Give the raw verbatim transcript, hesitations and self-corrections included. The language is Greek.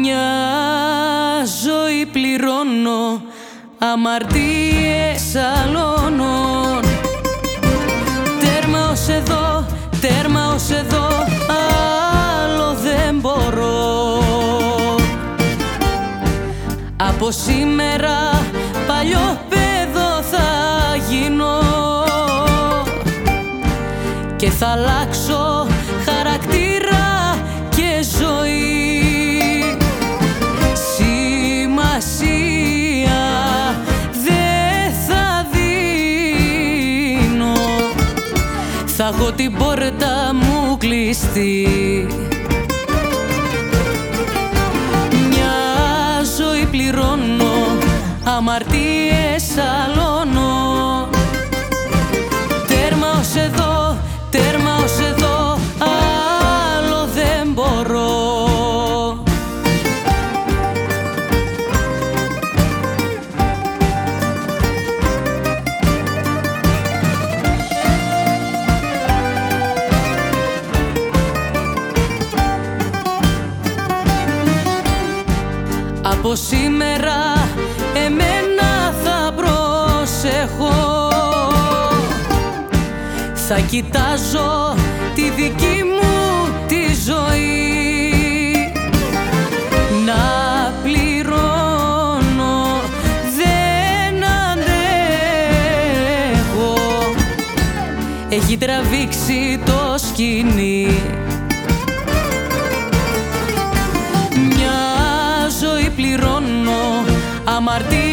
Μια ζωή πληρώνω, αμαρτίες αλώνω. Τέρμα ως εδώ, τέρμα ως εδώ, άλλο δεν μπορώ. Από σήμερα παλιό παιδό θα γίνω και θα αλλάξω χαρακτήρα και ζωή. Σημασία δεν θα δίνω, θα έχω την πόρτα μου κλειστή. Μια ζωή πληρώνω, αμαρτίες αλώνω. Τέρμα ως εδώ, τέρμα ως εδώ, άλλο δεν μπορώ. Από σήμερα εμένα θα προσέχω, θα κοιτάζω τη δική μου τη ζωή. Να πληρώνω δεν αντέχω, έχει τραβήξει το σκηνή. Μια ζωή πληρώνω, αμαρτία